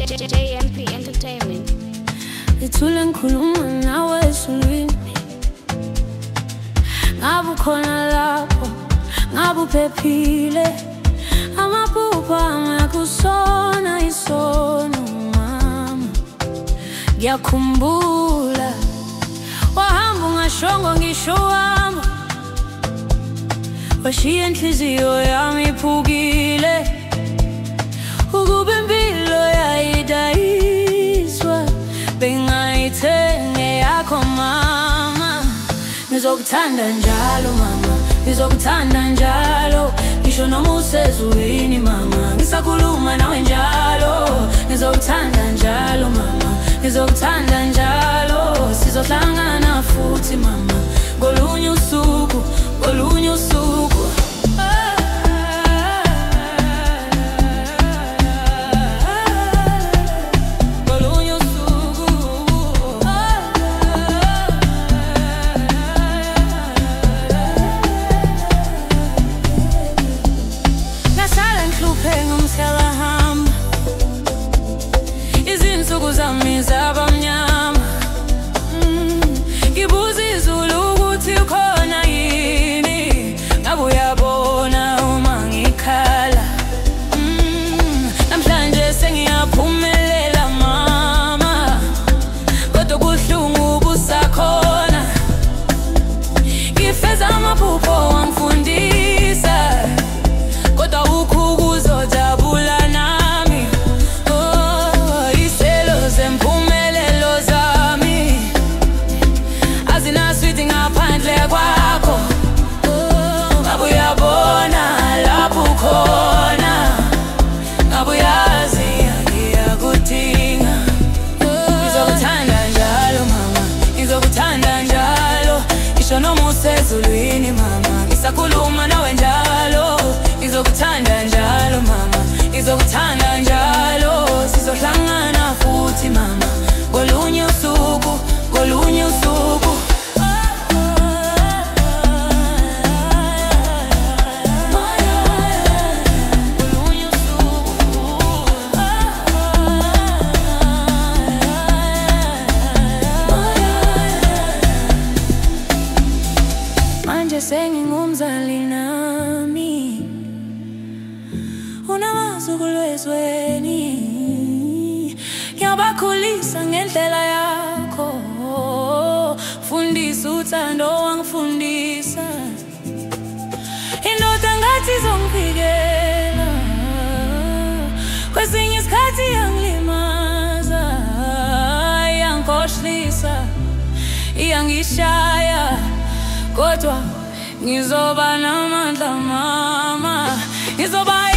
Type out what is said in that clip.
JMP Entertainment. Ngithule ngikhuluma nawe esulwini, ngabe ukhona lapho, ngabe uphephile. Amaphupha ami akusona isono mama. Ngiyakhumbula wahamba ungashongo ngisho wami, washiya inhliziyo yami iphukile. Ukube impilo yayidayiswa bengayithenge yakho mama. Ngizokuthanda njalo mama, ngizokuthanda njalo, ngisho noma usezulwini mama, ngisakhuluma nawe njalo. Ngizokuthanda njalo mama, ngizokuthanda njalo, sizohlangana futhi mama, ngolunye usuku, ngolunye usuku. Izinsuku zami zabamnyama, ngibuza izulu ukuthi ukhona yini. Ngabe uyabona uma ngikhala? Namhlanje sengiyaphumelela mama, kodwa kubuhlungu ubusakhona. Ngifeza amaphupho wangifundisa, kodwa ukhu kuzojabula nami. Izelo zempumelelo zami azinaswiti ngaphandle kwakho. Ngabe uyabona lapho ukhona, ngabe uyazi ngiyakudinga. Ngizokuthanda njalo mama, ngizokuthanda njalo, ngisho noma usezulwini mama, ngisakhuluma nawe njalo. Ngizokuthanda njalo mama, ngizokuthanda njalo, sizohlangana futhi mama, ngolunye usuku, ngolunye usuku. Manje sengingumzali nami, unamazukulu ezweni, ngiyabakhulisa ngendlela yakho. Fundisa uthando wangifundisa, indoda ngathi izongivikela, kwesinye isikhathi iyangilimaza, iyangikhohlisa, iyangishaya, kodwa ngizoba namandla mama, ngizoba